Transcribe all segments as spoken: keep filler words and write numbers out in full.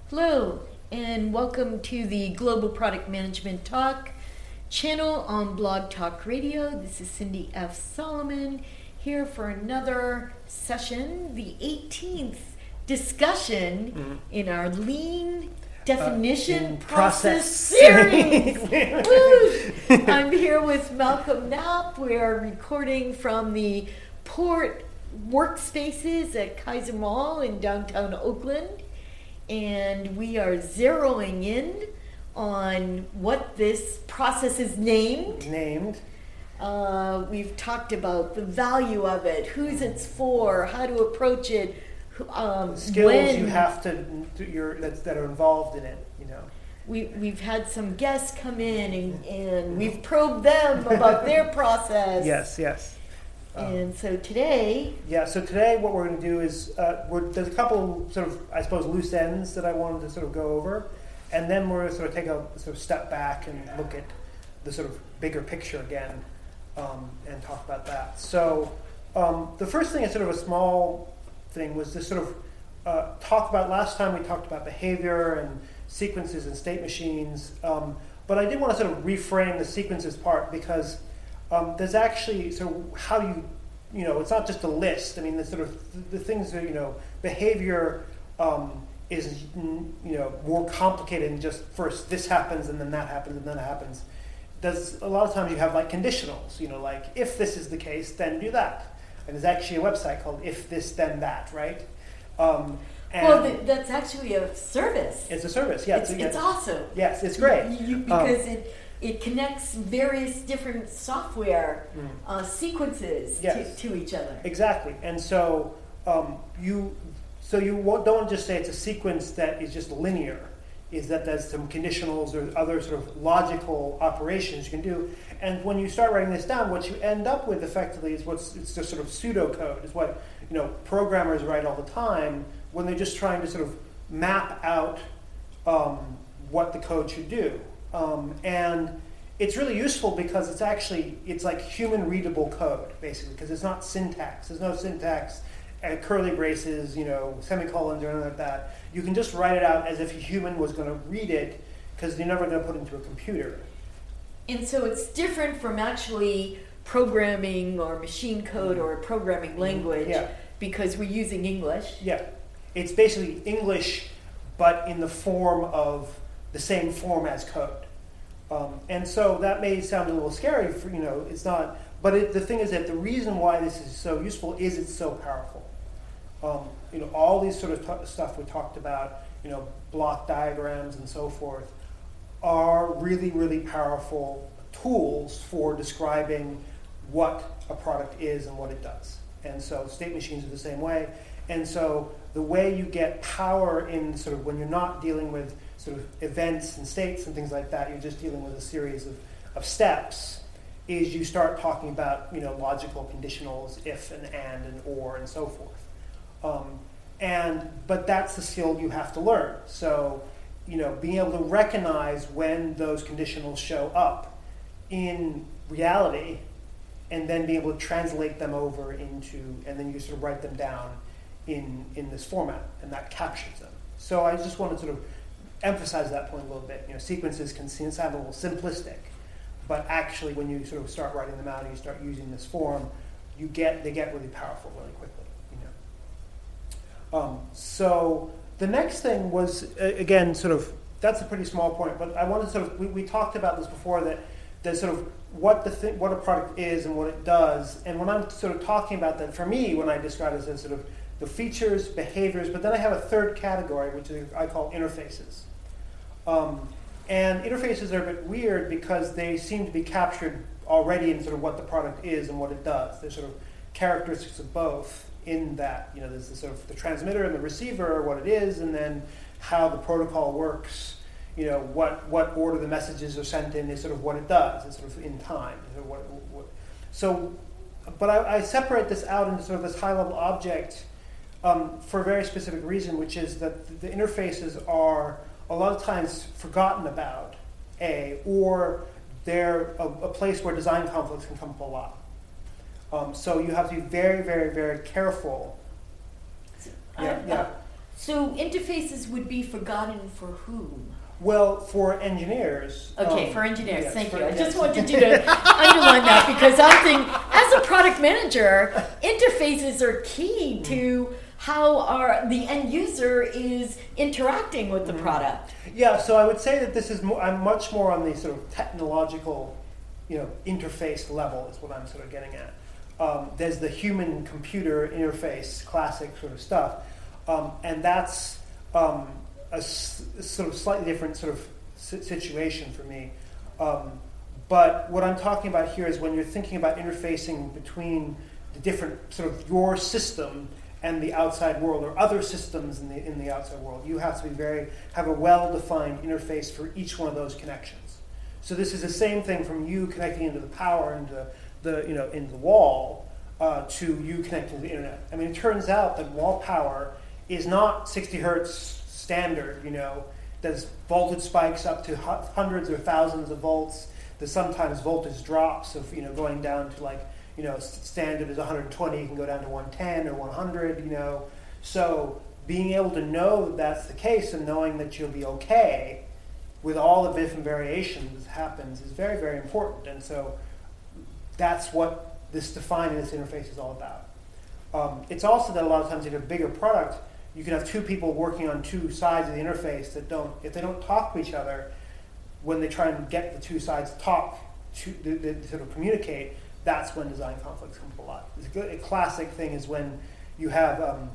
Hello, and welcome to the Global Product Management Talk channel on Blog Talk Radio. This is Cindy F. Solomon here for another session, the eighteenth discussion mm-hmm. in our Lean Definition uh, Process, process Series. Woo! I'm here with Malcolm Knapp. We are recording from the Port Workspaces at Kaiser Mall in downtown Oakland. And we are zeroing in on what this process is named. Named. Uh, we've talked about the value of it, who's it's for, how to approach it, um, skills when. you have to your that, that are involved in it. You know. We we've had some guests come in and, and we've probed them about their process. Yes, yes. And so today... Yeah, so today what we're going to do is, uh, we're, there's a couple sort of, I suppose, loose ends that I wanted to sort of go over. And then we're going to sort of take a sort of step back and look at the sort of bigger picture again um, and talk about that. So um, the first thing is sort of a small thing was to sort of uh, talk about, last time we talked about behavior and sequences and state machines. Um, but I did want to sort of reframe the sequences part because Um, there's actually sort of how you, you know, it's not just a list. I mean, the sort of the, the things that, you know, behavior um, is, you know, more complicated than just first this happens and then that happens and then that happens. There's a lot of times you have like conditionals, you know, like if this is the case, then do that. And there's actually a website called If This Then That, right? Um, and well, th- that's actually a service. It's a service, yeah. It's, it's, it's yeah, awesome. Yes, it's great. You, you, because um, it. It connects various different software mm. uh, sequences yes. to, to each other. Exactly, and so um, you so you don't want to just say it's a sequence that is just linear. Is that there's some conditionals or other sort of logical operations you can do. And when you start writing this down, what you end up with effectively is what's it's just sort of pseudocode. Is what you know programmers write all the time when they're just trying to sort of map out um, what the code should do. Um, and it's really useful because it's actually, it's like human readable code, basically, because it's not syntax. There's no syntax, uh, curly braces, you know, semicolons or anything like that. You can just write it out as if a human was going to read it because you're never going to put it into a computer. And so it's different from actually programming or machine code or a programming language yeah. because we're using English. Yeah. It's basically English, but in the form of the same form as code. Um, and so that may sound a little scary for, you know, it's not, but it, the thing is that the reason why this is so useful is it's so powerful. Um, you know, all these sort of t- stuff we talked about, you know, block diagrams and so forth, are really, really powerful tools for describing what a product is and what it does. And so state machines are the same way. And so the way you get power in sort of when you're not dealing with sort of events and states and things like that, you're just dealing with a series of, of steps, is you start talking about, you know, logical conditionals, if and and and or and so forth. Um, and but that's the skill you have to learn. So, you know, being able to recognize when those conditionals show up in reality and then being able to translate them over into, and then you sort of write them down in, in this format, and that captures them. So I just want to sort of emphasize that point a little bit. You know, sequences can sound a little simplistic, but actually when you sort of start writing them out and you start using this form, you get they get really powerful really quickly. You know. Um, so the next thing was, uh, again, sort of, that's a pretty small point, but I wanted to sort of, we, we talked about this before, that that sort of what the th- what a product is and what it does. And when I'm sort of talking about that, for me, when I describe it as sort of the features, behaviors, but then I have a third category, which is, I call interfaces. Um, and interfaces are a bit weird because they seem to be captured already in sort of what the product is and what it does. There's sort of characteristics of both in that. You know, there's the sort of the transmitter and the receiver, what it is, and then how the protocol works. You know, what, what order the messages are sent in is sort of what it does. It's sort of in time. You know, what, what, so, but I, I separate this out into sort of this high-level object Um, for a very specific reason, which is that the interfaces are a lot of times forgotten about, A, or they're a, a place where design conflicts can come up a lot. Um, so you have to be very, very, very careful. I, yeah, yeah. So interfaces would be forgotten for whom? Well, for engineers. Okay, um, for engineers, yes, thank for- you. I yes. just wanted you to underline that because I'm thinking, as a product manager, interfaces are key to how our the end user is interacting with the Mhm. product. Yeah, so I would say that this is more, I'm much more on the sort of technological, you know, interface level is what I'm sort of getting at. Um, there's the human-computer interface, classic sort of stuff, um, and that's um, a, s- a sort of slightly different sort of si- situation for me. Um, but what I'm talking about here is when you're thinking about interfacing between the different sort of your system and the outside world, or other systems in the in the outside world, you have to be very have a well-defined interface for each one of those connections. So this is the same thing from you connecting into the power into the you know into the wall uh, to you connecting to the internet. I mean, it turns out that wall power is not sixty hertz standard. You know, there's voltage spikes up to hu- hundreds or thousands of volts. There's sometimes voltage drops of you know going down to like. You know, standard is one hundred twenty, you can go down to one ten or one hundred, you know. So being able to know that that's the case and knowing that you'll be okay with all the different variations that happens is very, very important. And so that's what this defining this interface is all about. Um, it's also that a lot of times if you have a bigger product, you can have two people working on two sides of the interface that don't, if they don't talk to each other, when they try and get the two sides to talk, to, to, to sort of communicate, that's when design conflicts come up a lot. It's a, good, a classic thing is when you have, um,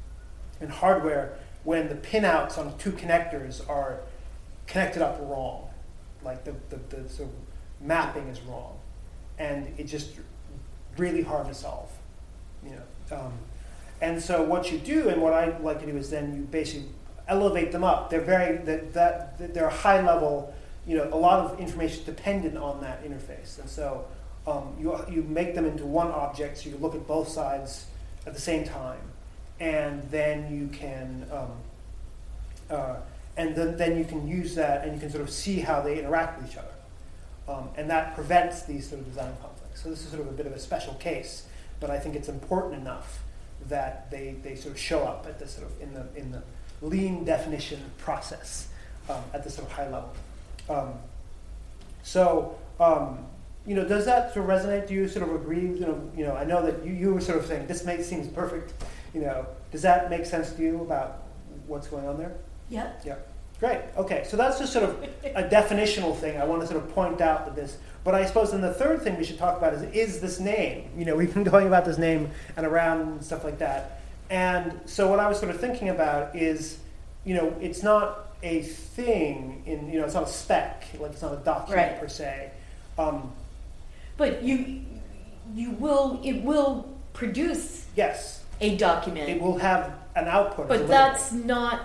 in hardware, when the pinouts on two connectors are connected up wrong. Like the, the, the sort of mapping is wrong. And it's just really hard to solve. You know. Um, and so what you do, and what I like to do, is then you basically elevate them up. They're very, that, that they're high level, you know, a lot of information dependent on that interface. And so Um, you, you make them into one object, so you look at both sides at the same time, and then you can, um, uh, and then, then you can use that, and you can sort of see how they interact with each other, um, and that prevents these sort of design conflicts. So this is sort of a bit of a special case, but I think it's important enough that they, they sort of show up at the sort of in the in the lean definition process um, at the sort of high level. Um, so. Um, You know, does that sort of resonate? Do you sort of agree? You know, you know. I know that you, you were sort of saying this makes seems perfect. You know, does that make sense to you about what's going on there? Yeah. Yeah. Great. Okay. So that's just sort of a definitional thing I want to sort of point out with this. But I suppose then the third thing we should talk about is is this name. You know, we've been going about this name and around and stuff like that. And so what I was sort of thinking about is, you know, it's not a thing in you know it's not a spec, like it's not a document Right. per se. Um, But you you will it will produce yes. a document. It will have an output. But that's not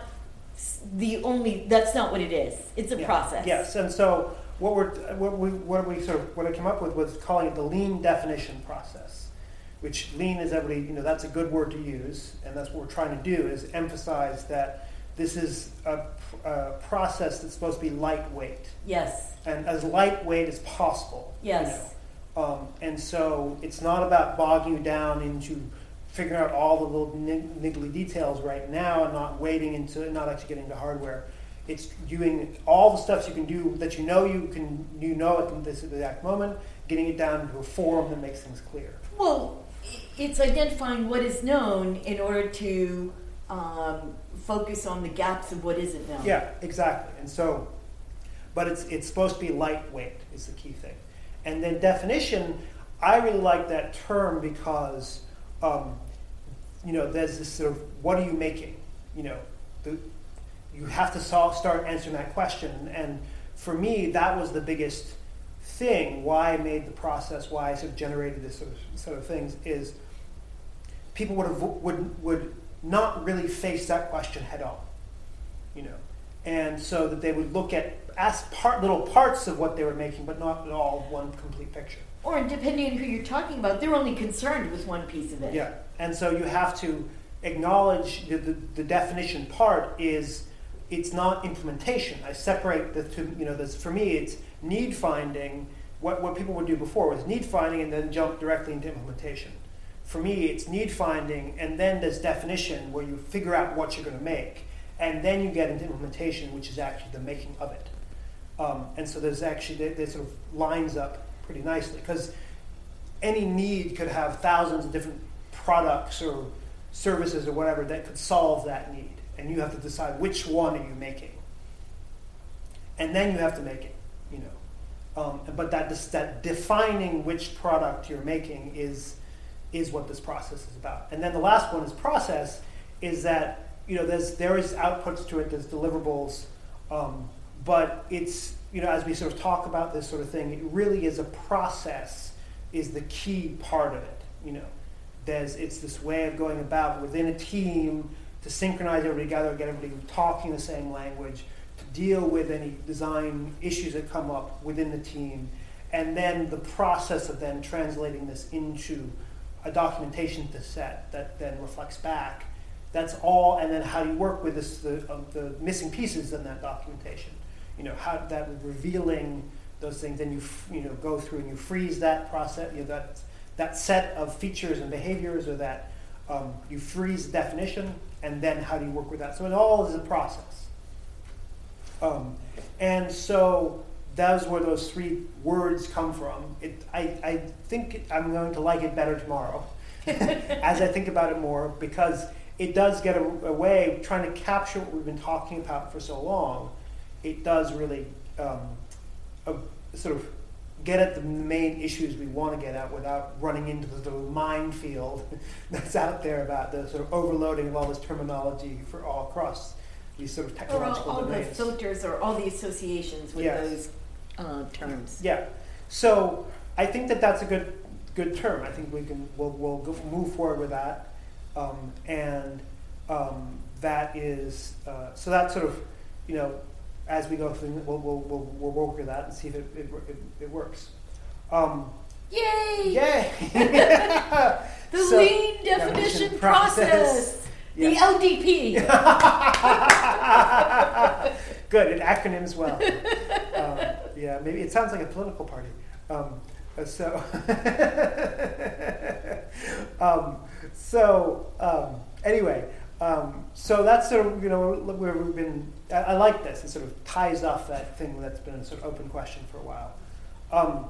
the only. That's not what it is. It's a yeah. process. Yes, and so what we're what we what we sort of what I came up with was calling it the lean definition process, which lean is everybody you know that's a good word to use, and that's what we're trying to do is emphasize that this is a, a process that's supposed to be lightweight. Yes. And as lightweight as possible. Yes. You know? Um, and so it's not about bogging you down into figuring out all the little niggly details right now and not waiting into not actually getting into hardware. It's doing all the stuff you can do that you know you can you know at this exact moment, getting it down into a form that makes things clear. Well, it's identifying what is known in order to um, focus on the gaps of what isn't known. Yeah, exactly. And so, but it's it's supposed to be lightweight is the key thing. And then definition, I really like that term because, um, you know, there's this sort of, what are you making? You know, the, you have to solve, start answering that question. And for me, that was the biggest thing, why I made the process, why I sort of generated this sort of, sort of things, is people would, have, would, would not really face that question head on, you know. And so that they would look at as part, little parts of what they were making, but not at all one complete picture. Or depending on who you're talking about, they're only concerned with one piece of it. Yeah, and so you have to acknowledge the, the, the definition part is it's not implementation. I separate the two, you know, this, for me it's need finding. What, what people would do before was need finding and then jump directly into implementation. for me, it's need finding, and then there's definition, where you figure out what you're going to make, and then you get into implementation, which is actually the making of it. Um, and so there's actually, there, there sort of lines up pretty nicely, because any need could have thousands of different products or services or whatever that could solve that need, and you have to decide which one are you making, and then you have to make it, you know. Um, but that that defining which product you're making is is what this process is about. And then the last one is process, is that, you know, there's there is outputs to it, there's deliverables, um, but it's, you know, as we sort of talk about this sort of thing, it really is a process is the key part of it, you know. There's, it's this way of going about within a team to synchronize everybody together, get everybody talking the same language, to deal with any design issues that come up within the team, and then the process of then translating this into a documentation to set that then reflects back. That's all, and then how do you work with this, the, uh, the missing pieces in that documentation? You know, how that revealing those things, and you f- you know go through and you freeze that process, you know, that that set of features and behaviors, or that um, you freeze the definition, and then how do you work with that? So it all is a process. Um, and so that's where those three words come from. It, I, I think I'm going to like it better tomorrow as I think about it more, because it does get a, a way of trying to capture what we've been talking about for so long. It does really um, a, sort of get at the main issues we want to get at without running into the sort of minefield that's out there about the sort of overloading of all this terminology for all across these sort of technological or all, all domains. the filters or all the associations with Yes. those uh, terms. Yeah. So I think that that's a good good term. I think we can we'll, we'll go, move forward with that, um, and um, that is uh, so that's sort of, you know, as we go through, we'll we'll we'll, we'll work with that and see if it it, it, it works. Um, Yay! Yay! The So, lean definition process. The Yes. L D P. Good, it acronyms well. Um, yeah, maybe it sounds like a political party. Um, so, um, so um, anyway, um, so that's sort of, you know, where we've been. I, I like this. It sort of ties off that thing that's been a sort of open question for a while. Um,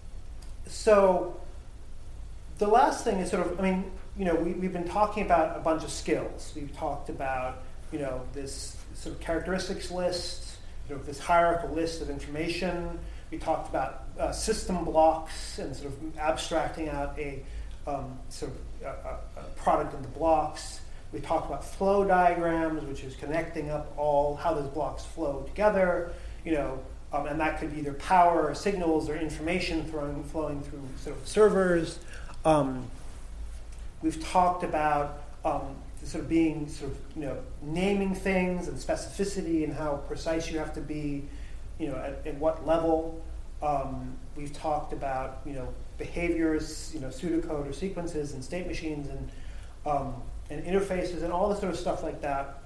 so the last thing is sort of, I mean, you know, we, we've been talking about a bunch of skills. We've talked about, you know, this sort of characteristics list, you know, this hierarchical list of information. We talked about uh, system blocks and sort of abstracting out a um, sort of a, a product into blocks. We talked about flow diagrams, which is connecting up all how those blocks flow together, you know, um, and that could be either power or signals or information throwing, flowing through sort of servers. Um, we've talked about um, sort of being sort of, you know, naming things and specificity and how precise you have to be, you know, at, at what level. Um, we've talked about, you know, behaviors, you know, pseudocode or sequences and state machines and um, and interfaces and all this sort of stuff like that.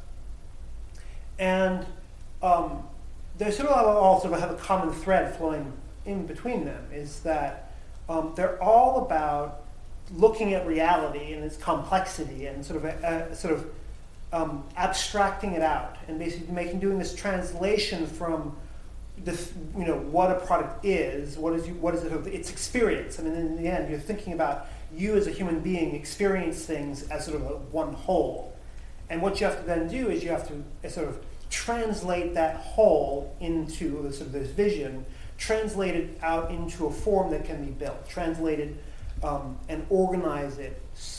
And um, they sort of all sort of have a common thread flowing in between them, is that um, they're all about looking at reality and its complexity and sort of a, a, sort of um, abstracting it out and basically making doing this translation from this, you know, what a product is, what is you, what is it, its experience. I mean, in the end, you're thinking about you as a human being experience things as sort of a one whole, and what you have to then do is you have to sort of translate that whole into sort of this vision, translate it out into a form that can be built, translate it um, and organize it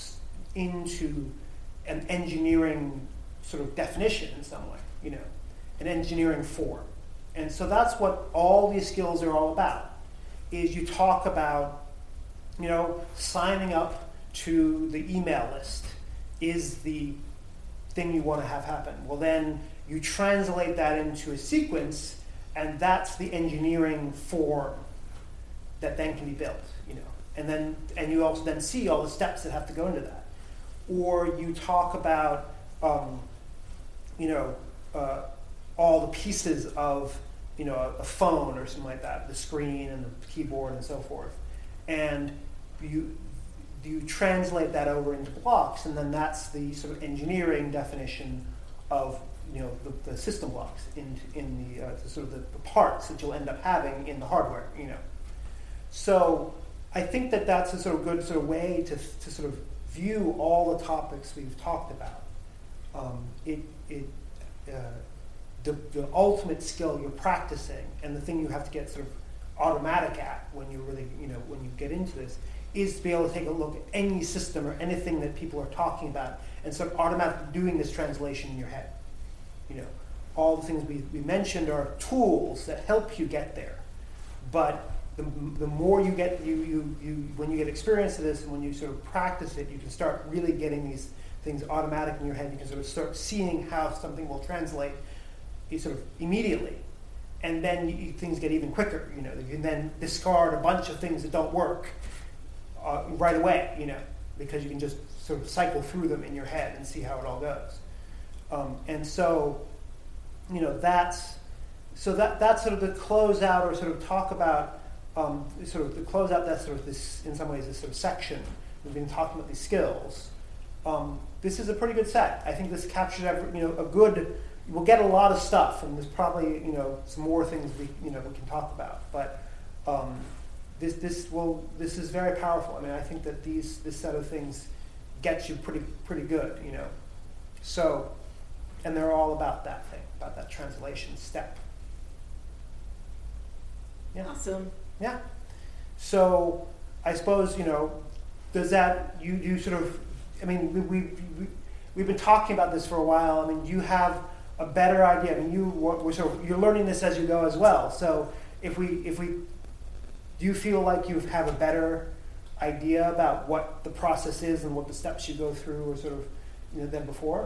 into an engineering sort of definition in some way, you know, an engineering form. And so that's what all these skills are all about, is you talk about, you know, signing up to the email list is the thing you want to have happen. Well, then you translate that into a sequence, and that's the engineering form that then can be built, you know. And then, and you also then see all the steps that have to go into that. Or you talk about, um, you know, uh, all the pieces of, you know, a, a phone or something like that, the screen and the keyboard and so forth. And you, you translate that over into blocks, and then that's the sort of engineering definition of, you know, the, the system blocks in in the, uh, the sort of the, the parts that you'll end up having in the hardware. You know, so I think that that's a sort of good sort of way to to sort of view all the topics we've talked about. Um, it it uh, the the ultimate skill you're practicing, and the thing you have to get sort of automatic at when you really, you know, when you get into this, is to be able to take a look at any system or anything that people are talking about and start automatically doing this translation in your head. You know, all the things we, we mentioned are tools that help you get there. But the, the more you get, you, you, you when you get experience of this and when you sort of practice it, you can start really getting these things automatic in your head. You can sort of start seeing how something will translate you sort of immediately. And then you, things get even quicker. You know, you can then discard a bunch of things that don't work uh, right away. You know, because you can just sort of cycle through them in your head and see how it all goes. Um, and so, you know, that's so that that's sort of the close out or sort of talk about um, sort of the close out. That's sort of this, in some ways, this sort of section. We've been talking about these skills. Um, this is a pretty good set. I think this captures every, you know, a good. We'll get a lot of stuff, and there's probably, you know, some more things we, you know, we can talk about. But um, this this will this is very powerful. I mean, I think that these this set of things gets you pretty pretty good, you know. So, and they're all about that thing, about that translation step. Yeah. Awesome. Yeah. So I suppose, you know, does that you you sort of, I mean, we we, we we've been talking about this for a while. I mean, you have a better idea. I mean, you we're sort of, you're learning this as you go as well. So if we if we do you feel like you have a better idea about what the process is and what the steps you go through, or sort of, you know, than before?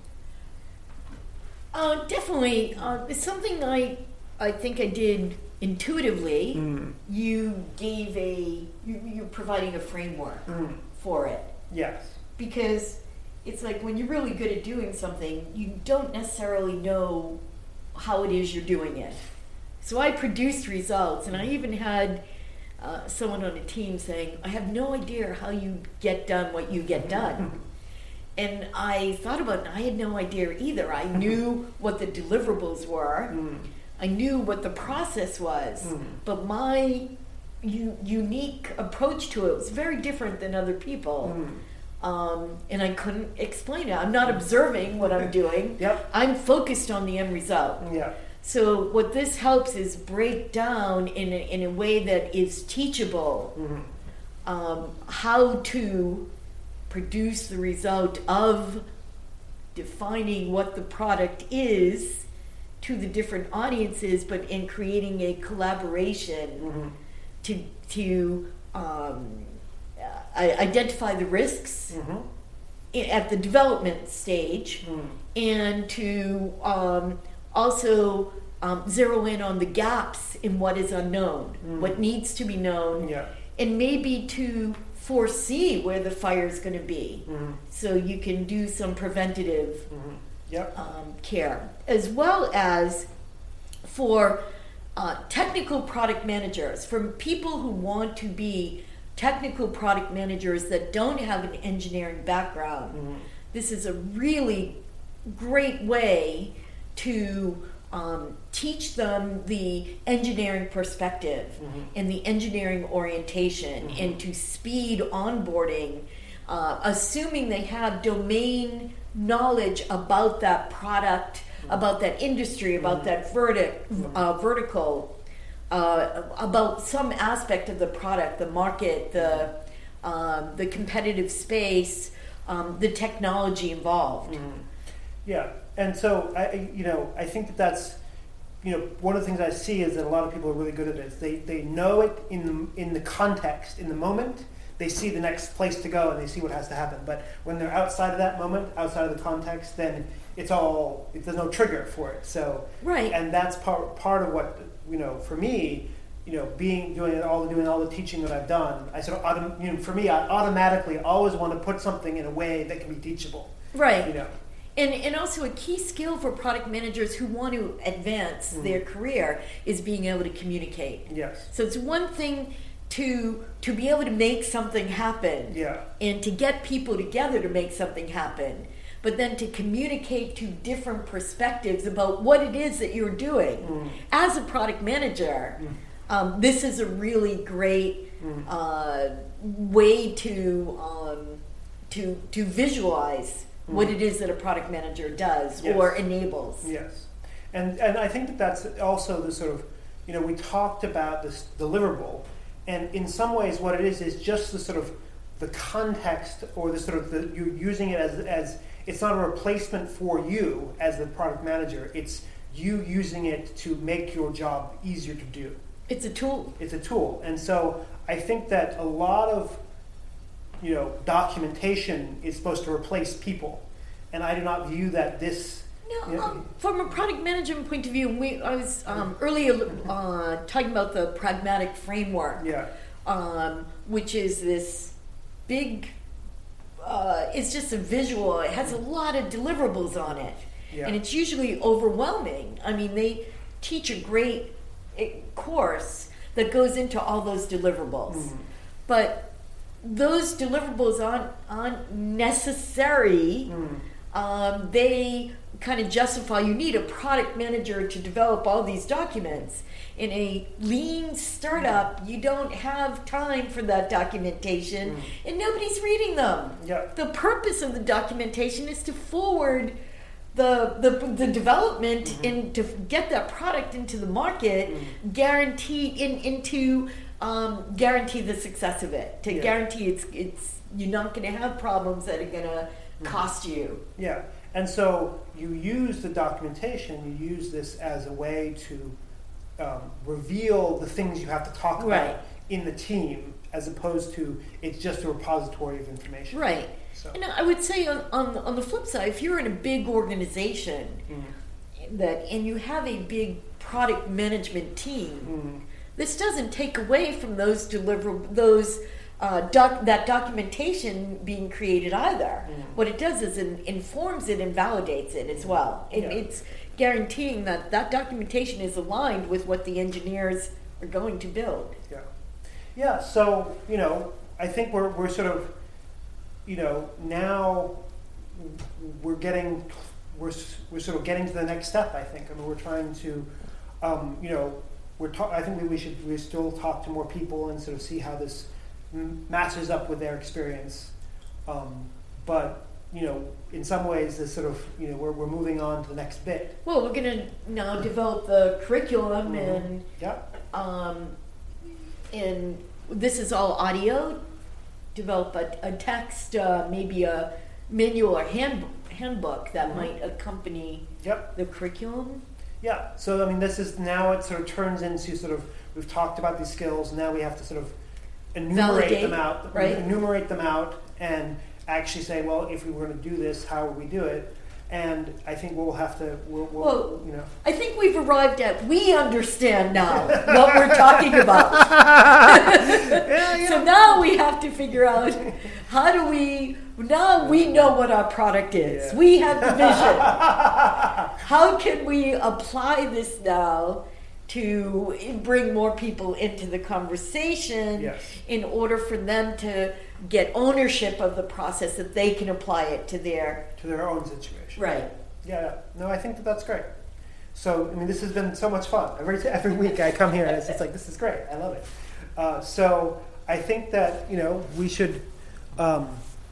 Uh, definitely, uh, it's something I I think I did intuitively. Mm. You gave a you, you're providing a framework Mm. for it. Yes. Because it's like when you're really good at doing something, you don't necessarily know how it is you're doing it. So I produced results, and I even had uh, someone on a team saying, I have no idea how you get done what you get done. And I thought about it, and I had no idea either. I knew what the deliverables were. Mm. I knew what the process was. Mm. But my u- unique approach to it was very different than other people. Mm. Um, and I couldn't explain it. I'm not observing what I'm doing. Yep. I'm focused on the end result. Yeah. So what this helps is break down in a, in a way that is teachable Mm-hmm. um, how to produce the result of defining what the product is to the different audiences, but in creating a collaboration Mm-hmm. to to um, I identify the risks Mm-hmm. i- at the development stage, Mm. and to um, also um, zero in on the gaps in what is unknown, Mm. what needs to be known, Yeah. and maybe to foresee where the fire is going to be, Mm-hmm. so you can do some preventative Mm-hmm. Yep. um, care, as well as for uh, technical product managers, for people who want to be technical product managers that don't have an engineering background. Mm-hmm. This is a really great way to um, teach them the engineering perspective Mm-hmm. and the engineering orientation, Mhm. and to speed onboarding, uh, assuming they have domain knowledge about that product, about that industry, about Mhm. that vertic, Mhm. uh, vertical, uh, about some aspect of the product, the market, the um, the competitive space, um, the technology involved. Mhm. Yeah, and so I, I- you know, I think that that's, you know, one of the things I see is that a lot of people are really good at it. They they know it in the, in the context, in the moment. They see the next place to go and they see what has to happen. But when they're outside of that moment, outside of the context, then it's all it, there's no trigger for it. So Right. and that's part part of what, you know, for me, you know, being doing all doing all the teaching that I've done, I sort of autom- you know, for me, I automatically always want to put something in a way that can be teachable. Right. You know. And, and also a key skill for product managers who want to advance Mhm. their career is being able to communicate. Yes. So it's one thing to to be able to make something happen, yeah, and to get people together to make something happen, but then to communicate to different perspectives about what it is that you're doing. Mm. As a product manager, Mm. um, this is a really great Mm. uh, way to um, to to visualize Mm. what it is that a product manager does Yes. or enables. Yes, and and I think that that's also the sort of, you know, we talked about this deliverable, and in some ways what it is is just the sort of the context, or the sort of the, you're using it as as it's not a replacement for you as the product manager. It's you using it to make your job easier to do. It's a tool. It's a tool, and so I think that a lot of, you know, documentation is supposed to replace people, and I do not view that this. No, you know, um, from a product management point of view, we I was um, earlier uh, talking about the pragmatic framework, yeah, um, which is this big. Uh, it's just a visual. It has a lot of deliverables on it, yeah, and it's usually overwhelming. I mean, they teach a great eh, course that goes into all those deliverables, Mhm. but those deliverables aren't aren't necessary. Mm. Um, they kind of justify you need a product manager to develop all these documents. In a lean startup, you don't have time for that documentation, Mm. and nobody's reading them. yeah, The purpose of the documentation is to forward the the, the development Mhm. and to get that product into the market, Mm. guarantee in into um, guarantee the success of it. To Yeah. guarantee it's it's you're not going to have problems that are going to Mhm. cost you. yeah. And so you use the documentation, you use this as a way to um, reveal the things you have to talk about Right. in the team, as opposed to it's just a repository of information. Right. So, And I would say on, on on the flip side, if you're in a big organization mm, that and you have a big product management team, mm, this doesn't take away from those deliver those uh, doc, that documentation being created either. Mm. What it does is it informs it and validates it as well. It, Yeah. It's guaranteeing that that documentation is aligned with what the engineers are going to build. yeah, yeah. So you know, I think we're we're sort of, you know, now we're getting we're s- we're sort of getting to the next step. I think. I mean, we're trying to, um, you know, we're ta- I think we, we should we still talk to more people and sort of see how this m- matches up with their experience. Um, but you know, in some ways, this sort of, you know, we're we're moving on to the next bit. Well, we're going to now develop the curriculum Mhm. and Yeah. um, and this is all audio. Develop a, a text, uh, maybe a manual or hand, handbook that Mhm. might accompany Yep. the curriculum. Yeah, so I mean, this is now it sort of turns into sort of, we've talked about these skills, now we have to sort of enumerate Validate, them out, right? enumerate them out, and actually say, well, if we were going to do this, how would we do it? And I think we'll have to, we'll, we'll Well, you know. I think we've arrived at, we understand now what we're talking about. Yeah, yeah. So now we have to figure out how do we, now we know what our product is. Yeah. We have the vision. How can we apply this now to bring more people into the conversation Yes. in order for them to get ownership of the process that they can apply it to their, To their own situation. right. Yeah, yeah. No, I think that that's great. So, I mean, this has been so much fun. Every, every week I come here and it's just like, this is great. I love it. Uh, so, I think that, you know, we should, um,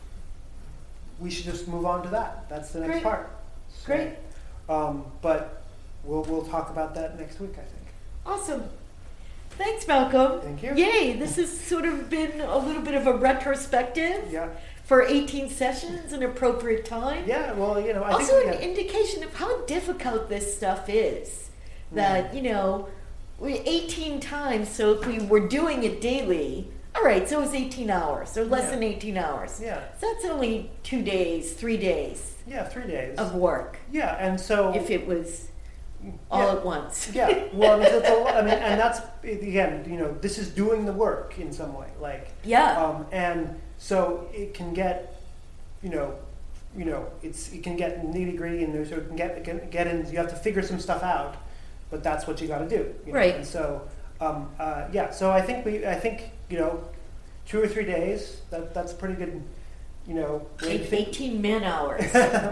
we should just move on to that. That's the next Great. part. So, Great. Um, but we'll, we'll talk about that next week, I think. Awesome. Thanks, Malcolm. Thank you. Yay, this has sort of been a little bit of a retrospective Yeah. for eighteen sessions, an appropriate time. Yeah, well, you know, I Also think... an yeah. indication of how difficult this stuff is. That, Mm. you know, we eighteen times, so if we were doing it daily, all right, so it was eighteen hours, or less Yeah. than eighteen hours. Yeah. So that's only two days, three days Yeah, three days. of work, Yeah, and so... if it was all yeah. at once. Yeah, well, I mean, it's a lot, I mean, and that's, again, you know, this is doing the work in some way, like, Yeah. um, and so it can get, you know, you know, it's it can get nitty gritty, and there's it can get can get in. You have to figure some stuff out, but that's what you got to do, you know? Right. And so, um, uh, yeah, so I think we, I think you know, two or three days. That that's pretty good. You know, eighteen man hours.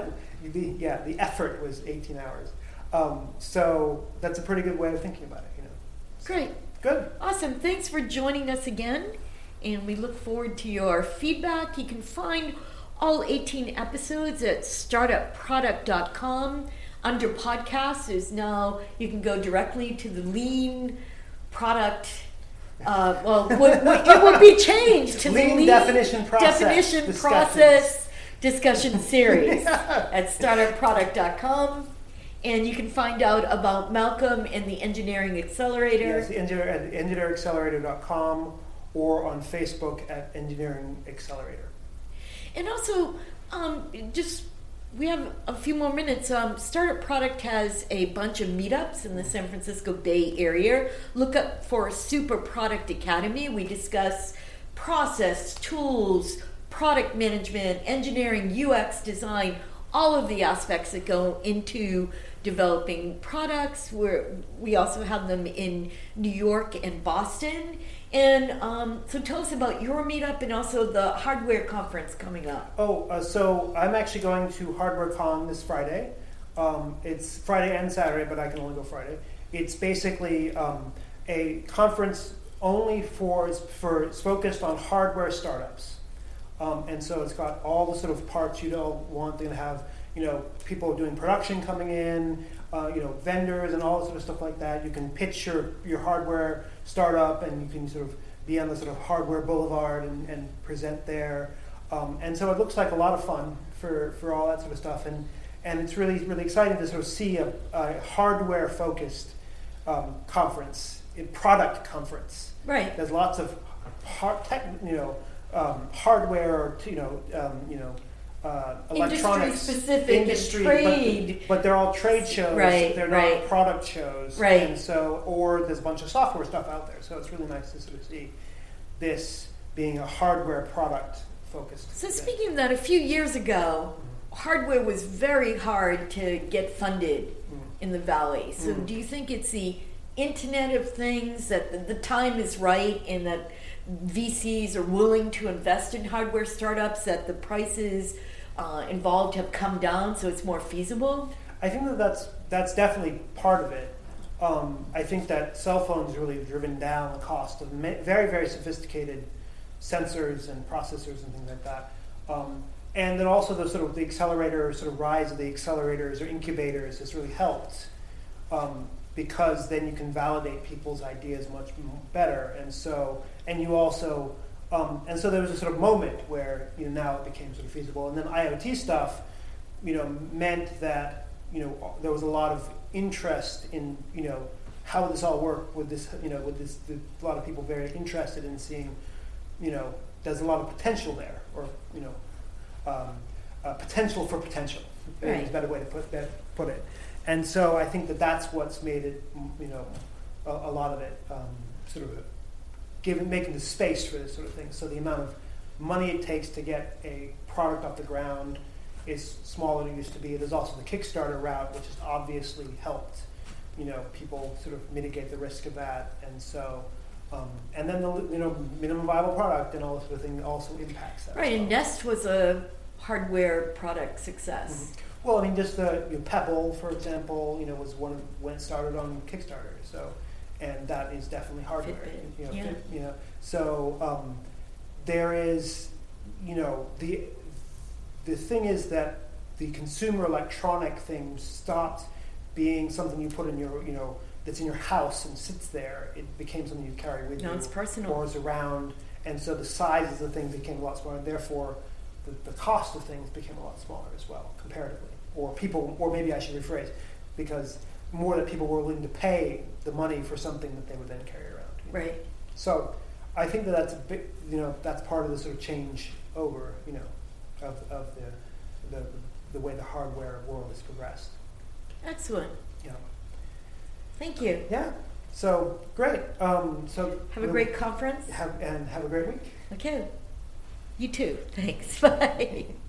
the, yeah, the effort was eighteen hours. Um, so that's a pretty good way of thinking about it. You know. Great. Good. Awesome. Thanks for joining us again, and we look forward to your feedback. You can find all eighteen episodes at startup product dot com. Under podcasts is now, you can go directly to the lean product. Uh, well, w- w- it would be changed to lean the lean definition process definition discussions. process discussion series at startup product dot com. And you can find out about Malcolm and the Engineering Accelerator. Yes, engineer at engineer accelerator dot com or on Facebook at Engineering Accelerator. And also, um, just we have a few more minutes. Um, Startup Product has a bunch of meetups in the San Francisco Bay Area. Look up for Super Product Academy. We discuss process, tools, product management, engineering, U X design, all of the aspects that go into developing products. We're, we also have them in New York and Boston. And um, so tell us about your meetup and also the hardware conference coming up. Oh, uh, so I'm actually going to HardwareCon this Friday. Um, it's Friday and Saturday, but I can only go Friday. It's basically um, a conference only for, for it's focused on hardware startups. Um, and so it's got all the sort of parts you don't want. They're going to have, you know, people doing production coming in, uh, you know, vendors and all this sort of stuff like that. You can pitch your, your hardware startup, and you can sort of be on the sort of hardware boulevard and, and present there. Um, and so it looks like a lot of fun for, for all that sort of stuff. And, and it's really, really exciting to sort of see a, a hardware-focused um, conference, a product conference. Right. There's lots of hard, tech, you know, um, hardware, or, you know, um, you know, uh, electronics, industry-specific industry, and trade. But, but they're all trade shows. Right, they're right. not product shows. Right. And so, or there's a bunch of software stuff out there. So it's really nice to sort of see this being a hardware product focused. So event. speaking of that, a few years ago, hardware was very hard to get funded Mm. in the Valley. So Mm. do you think it's the Internet of Things, that the, the time is right and that V Cs are willing to invest in hardware startups, that the prices uh, involved have come down so it's more feasible? I think that that's, that's definitely part of it. Um, I think that cell phones really have driven down the cost of ma- very, very sophisticated sensors and processors and things like that. Um, and then also the sort of the accelerator, sort of rise of the accelerators or incubators has really helped, um, because then you can validate people's ideas much better. And so, and you also, um, and so there was a sort of moment where, you know, now it became sort of feasible. And then IoT stuff, you know, meant that, you know, there was a lot of interest in, you know, how would this all work with this, you know, with this, the, a lot of people very interested in seeing, you know, there's a lot of potential there, or, you know, um, uh, potential for potential, maybe Right. is a better way to put that, put it. And so I think that that's what's made it, you know, a, a lot of it um, sort of giving, making the space for this sort of thing. So the amount of money it takes to get a product off the ground is smaller than it used to be. There's also the Kickstarter route, which has obviously helped, you know, people sort of mitigate the risk of that. And so, um, and then the, you know, minimum viable product and all this sort of thing also impacts that. Right, as and well. Nest was a hardware product success. Mhm. Well, I mean, just the you know, Pebble, for example, you know, was one of, when it started on Kickstarter. So, and that is definitely hardware. Fitbit, You know, yeah. Fit, you know, so um, there is, you know, the the thing is that the consumer electronic thing stopped being something you put in your, you know, that's in your house and sits there. It became something you carry with No, you, it's personal. or is around, and so the size of the thing became a lot smaller. And therefore, the, the cost of things became a lot smaller as well, comparatively. Or people, or maybe I should rephrase, because more that people were willing to pay the money for something that they would then carry around. You know? Right. So I think that that's a big, you know, that's part of the sort of change over, you know, of, of the, the the way the hardware world has progressed. Excellent. Yeah. Thank you. Yeah. So great. Um, so Have a great conference. have and have a great week. Okay. You too. Thanks. Bye.